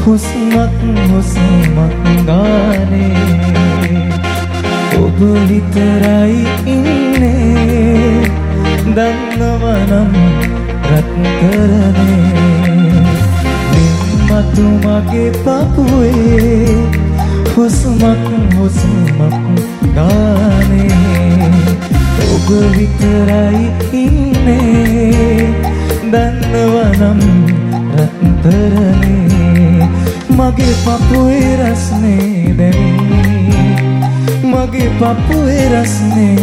හුස්මක් ගානේ ඔබ විතරයි ඉන්නේ දන්නවනම් රත්තරනේ නිම්මතු මගේ පපුවේ හුස්මක් ගානේ ඔබ විතරයි ඉන්නේ දන්නවනම් රත්තරනේ මගේ පපුවේ රස්නේ දැනී මගේ පපුවේ රස්නේ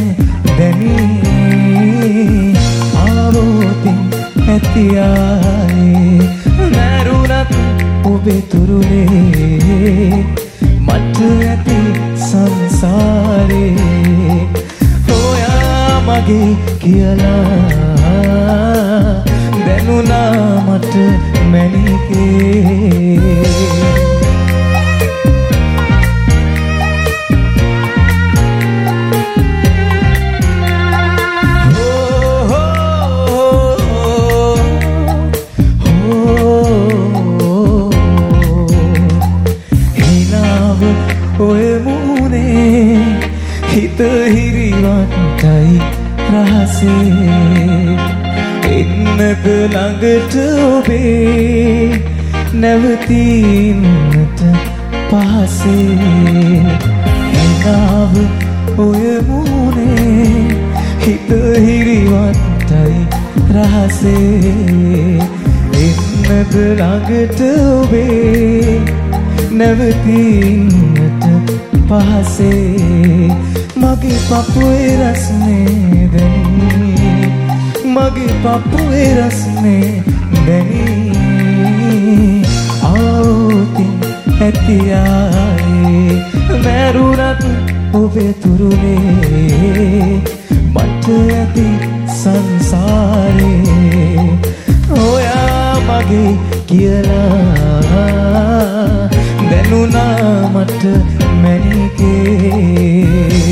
දැනී ආවෝතින් ඇතියායේ මැරුණත් ඔබේ තුරුලේ මට ඇති සංසාරේ ඔයා මගේ කියලා දැනුණා මට මැනිකේ හිත හිරිවන්ටයි රහසේ එන්නද ළඟට ඔබේ නැවතින්නට පහසේ එනාව ඔය මුනේ හිත හිරිවන්ටයි රහසේ එන්නද ළඟට ඔබේ නැවතින්නට පහසේ මගේ පපුවේ රස්නේ දැනී මගේ පපුවේ රස්නේ දැනී ආවෝතින් ඇතියායේ මැරුණත් ඔබේ තුරුලේ මට ඇති සංසාරේ ඔයා මගේ කියලා දැනුණා මට මැනිකේ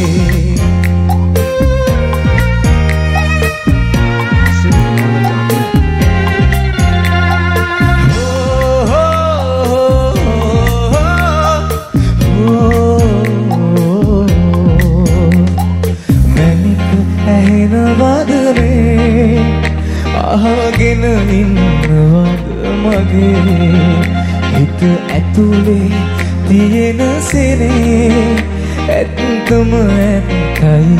අහගෙන ඉන්නවද මගේ හිත ඇතුලේ තියෙන සෙනේ ඇත්තම ඇත්තයි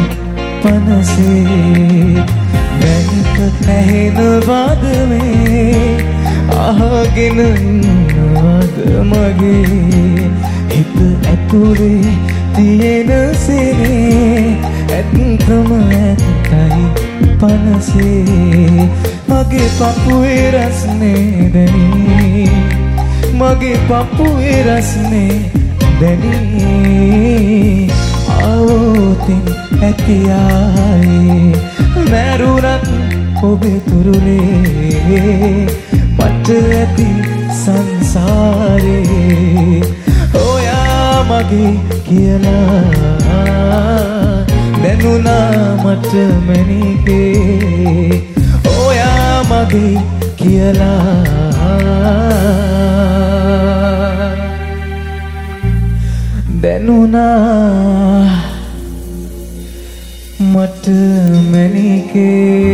පනසේ මැනික ඇහෙනවද මේ අහගෙන ඉන්නවද මගේ හිත ඇතුලේ තියෙන සෙනේ ඇත්තම ඇත්තයි පනසේ මගේ පපුවේ රස්නේ දැනී මගේ පපුවේ රස්නේ දැනී ආවෝතින් ඇතියායේ මැරුණත් ඔබේ තුරුලේ මට ඇති සංසාරේ ඔයා මගේ කියලා දැනුණා මට මැනිකේ ඔයා මගේ කියලා දැනුණා මට මැනිකේ